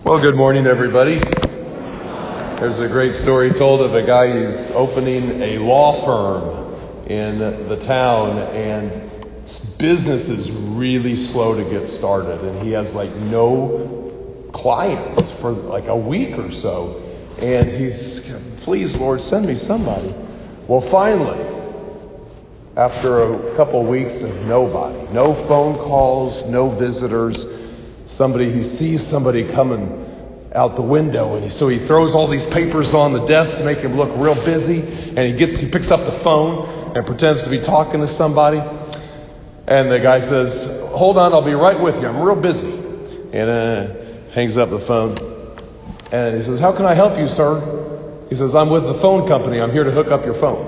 Well, good morning, everybody. There's a great story told of a guy who's opening a law firm in the town, and business is really slow to get started, and he has no clients for like a week or so, and he's, please, Lord, send me somebody. Well, finally, after a couple weeks of nobody, no phone calls, no visitors, he sees somebody coming out the window, and so he throws all these papers on the desk to make him look real busy, and he picks up the phone and pretends to be talking to somebody, and the guy says, "Hold on, I'll be right with you, I'm real busy," and hangs up the phone, and he says, "How can I help you, sir?" He says, "I'm with the phone company, I'm here to hook up your phone."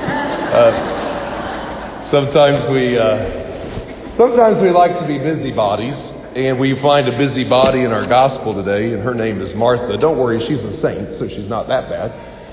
Sometimes we like to be busybodies. And we find a busybody in our gospel today, and her name is Martha. Don't worry, she's a saint, so she's not that bad.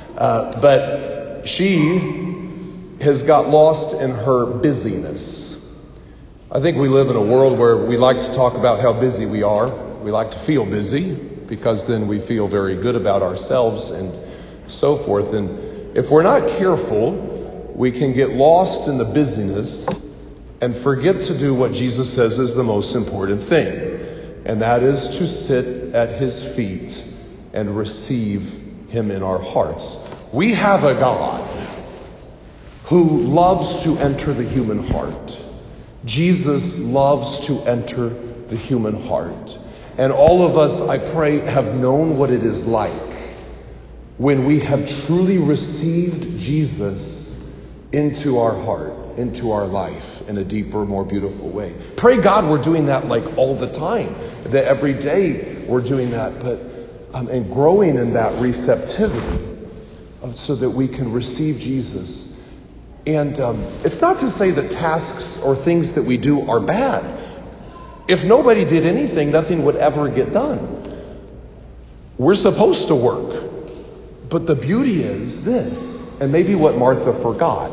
But she has got lost in her busyness. I think we live in a world where we like to talk about how busy we are. We like to feel busy, because then we feel very good about ourselves and so forth. And if we're not careful, we can get lost in the busyness and forget to do what Jesus says is the most important thing, and that is to sit at his feet and receive him in our hearts. We have a God who loves to enter the human heart. Jesus loves to enter the human heart. And all of us, I pray, have known what it is like when we have truly received Jesus into our heart, into our life in a deeper, more beautiful way. Pray God we're doing that like all the time, that every day we're doing that, but and growing in that receptivity so that we can receive Jesus. And it's not to say that tasks or things that we do are bad. If nobody did anything, nothing would ever get done. We're supposed to work. But the beauty is this, and maybe what Martha forgot,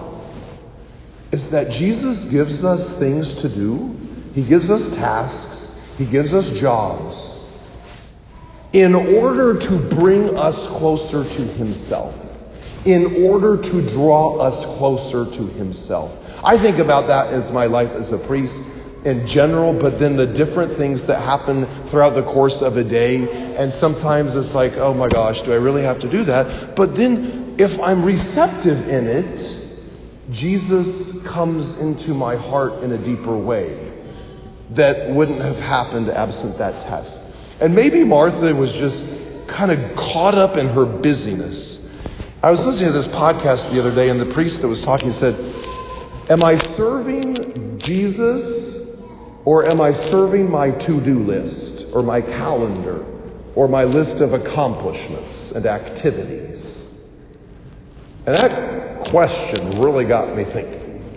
is that Jesus gives us things to do. He gives us tasks. He gives us jobs in order to bring us closer to himself, in order to draw us closer to himself. I think about that as my life as a priest in general, but then the different things that happen throughout the course of a day. And sometimes it's like, oh my gosh, do I really have to do that? But then if I'm receptive in it, Jesus comes into my heart in a deeper way that wouldn't have happened absent that test. And maybe Martha was just kind of caught up in her busyness. I was listening to this podcast the other day, and the priest that was talking said, "Am I serving Jesus, or am I serving my to-do list, or my calendar, or my list of accomplishments and activities?" And that question really got me thinking,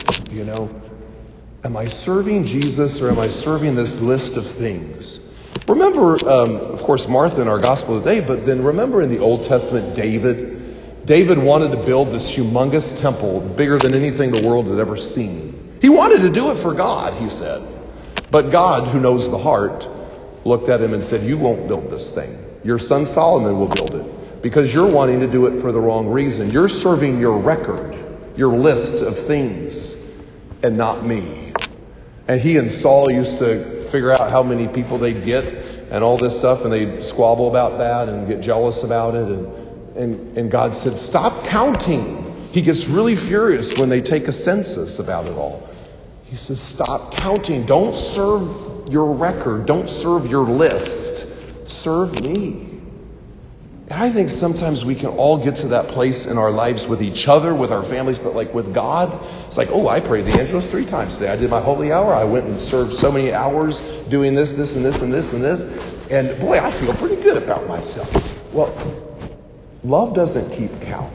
am I serving Jesus, or am I serving this list of things? Remember, of course, Martha in our gospel today, but then remember in the Old Testament, David wanted to build this humongous temple, bigger than anything the world had ever seen. He wanted to do it for God, he said. But God, who knows the heart, looked at him and said, "You won't build this thing. Your son Solomon will build it, because you're wanting to do it for the wrong reason. You're serving your record, your list of things, and not me." And he and Saul used to figure out how many people they'd get and all this stuff, and they'd squabble about that and get jealous about it. And God said, "Stop counting." He gets really furious when they take a census about it all. He says, "Stop counting. Don't serve your record. Don't serve your list. Serve me." And I think sometimes we can all get to that place in our lives with each other, with our families, but like with God, it's like, oh, I prayed the Angelus 3 times today. I did my holy hour. I went and served so many hours doing this, and this, and this, and this. And boy, I feel pretty good about myself. Well, love doesn't keep count.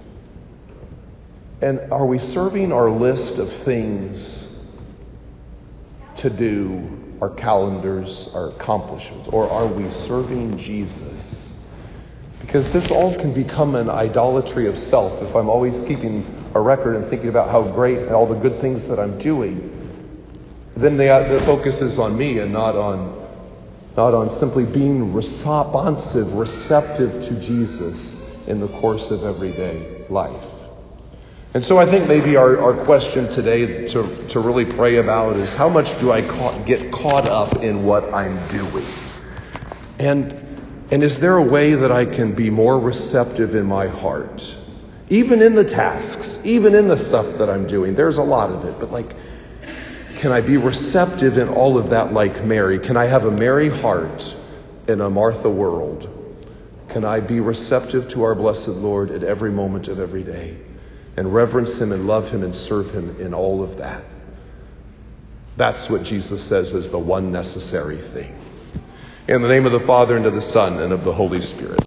And are we serving our list of things to do, our calendars, our accomplishments, or are we serving Jesus? Because this all can become an idolatry of self if I'm always keeping a record and thinking about how great and all the good things that I'm doing. Then the focus is on me and not on not on simply being responsive, receptive to Jesus in the course of everyday life. And so I think maybe our question today to really pray about is, how much do I get caught up in what I'm doing? And is there a way that I can be more receptive in my heart? Even in the tasks, even in the stuff that I'm doing. There's a lot of it, but can I be receptive in all of that like Mary? Can I have a Mary heart in a Martha world? Can I be receptive to our blessed Lord at every moment of every day and reverence him and love him and serve him in all of that? That's what Jesus says is the one necessary thing. In the name of the Father, and of the Son, and of the Holy Spirit.